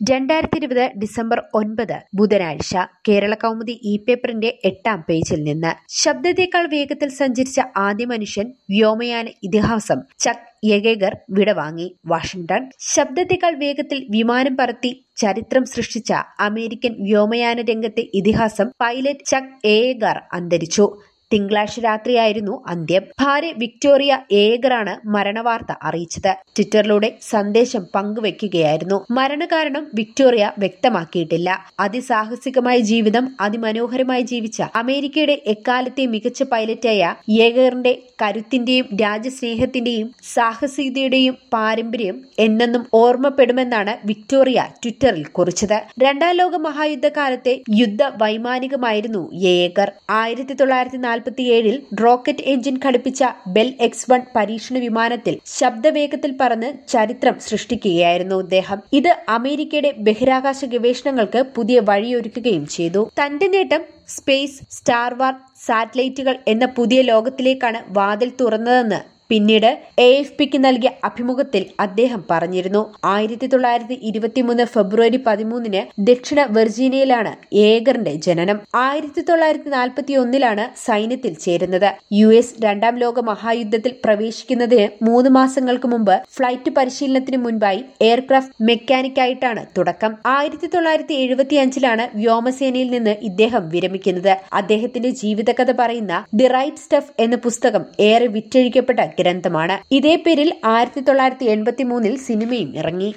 2020 December 9 ബുധനാഴ്ച കേരള കൗമുദി പേപ്പറിന്റെ 8-ാം പേജിൽ നിന്ന് ശബ്ദത്തേക്കാൾ വേഗത്തിൽ സഞ്ചരിച്ച ആദ്യ മനുഷ്യൻ വ്യോമയാന ഇതിഹാസം ചക് യെഗേഗർ വിടവാങ്ങി. വാഷിംഗ്ടൺ. ശബ്ദത്തേക്കാൾ വേഗത്തിൽ വിമാനം പറത്തി ചരിത്രം സൃഷ്ടിച്ച അമേരിക്കൻ വ്യോമയാന രംഗത്തെ ഇതിഹാസം പൈലറ്റ് ചക് യെഗേഗർ അന്തരിച്ചു. തിങ്കളാഴ്ച രാത്രിയായിരുന്നു അന്ത്യം. ഭാര്യ വിക്ടോറിയ യെഗേഗറാണ് മരണവാർത്ത അറിയിച്ചത്. ട്വിറ്ററിലൂടെ സന്ദേശം പങ്കുവെക്കുകയായിരുന്നു. മരണകാരണം വിക്ടോറിയ വ്യക്തമാക്കിയിട്ടില്ല. അതിസാഹസികമായ ജീവിതം അതിമനോഹരമായി ജീവിച്ച അമേരിക്കയുടെ എക്കാലത്തെ മികച്ച പൈലറ്റായ യെഗേഗറിന്റെ കരുത്തിന്റെയും രാജ്യസ്നേഹത്തിന്റെയും സാഹസികതയുടെയും പാരമ്പര്യം എന്നെന്നും ഓർമ്മപ്പെടുമെന്നാണ് വിക്ടോറിയ ട്വിറ്ററിൽ കുറിച്ചത്. രണ്ടാം ലോക മഹായുദ്ധകാലത്തെ യുദ്ധ വൈമാനികമായിരുന്നു യെഗേഗർ. 1947 റോക്കറ്റ് എഞ്ചിൻ ഘടിപ്പിച്ച ബെൽ X-1 പരീക്ഷണ വിമാനത്തിൽ ശബ്ദവേഗത്തിൽ പറന്ന് ചരിത്രം സൃഷ്ടിക്കുകയായിരുന്നു അദ്ദേഹം. ഇത് അമേരിക്കയുടെ ബഹിരാകാശ ഗവേഷണങ്ങൾക്ക് പുതിയ വഴിയൊരുക്കുകയും ചെയ്തു. തന്റെ നേട്ടം സ്പേസ്, സ്റ്റാർ വാർ, സാറ്റലൈറ്റുകൾ എന്ന പുതിയ ലോകത്തിലേക്കാണ് വാതിൽ തുറന്നതെന്ന് പിന്നീട് AFPക്ക് നൽകിയ അഭിമുഖത്തിൽ അദ്ദേഹം പറഞ്ഞിരുന്നു. 1923 ഫെബ്രുവരി 13 ദക്ഷിണ വെർജീനിയയിലാണ് യെഗേഗറിന്റെ ജനനം. 1941 സൈന്യത്തിൽ ചേരുന്നത്. US രണ്ടാം ലോക മഹായുദ്ധത്തിൽ പ്രവേശിക്കുന്നതിന് 3 മാസങ്ങൾക്ക് മുമ്പ് ഫ്ലൈറ്റ് പരിശീലനത്തിന് മുൻപായി എയർക്രാഫ്റ്റ് മെക്കാനിക്കായിട്ടാണ് തുടക്കം. 1975 വ്യോമസേനയിൽ നിന്ന് ഇദ്ദേഹം വിരമിക്കുന്നത്. അദ്ദേഹത്തിന്റെ ജീവിതകഥ പറയുന്ന ദി റൈറ്റ് സ്റ്റഫ് എന്ന പുസ്തകം ഏറെ വിറ്റഴിക്കപ്പെട്ട ഗ്രന്ഥമാണ്. ഇതേ പേരിൽ 1983 സിനിമയും ഇറങ്ങി.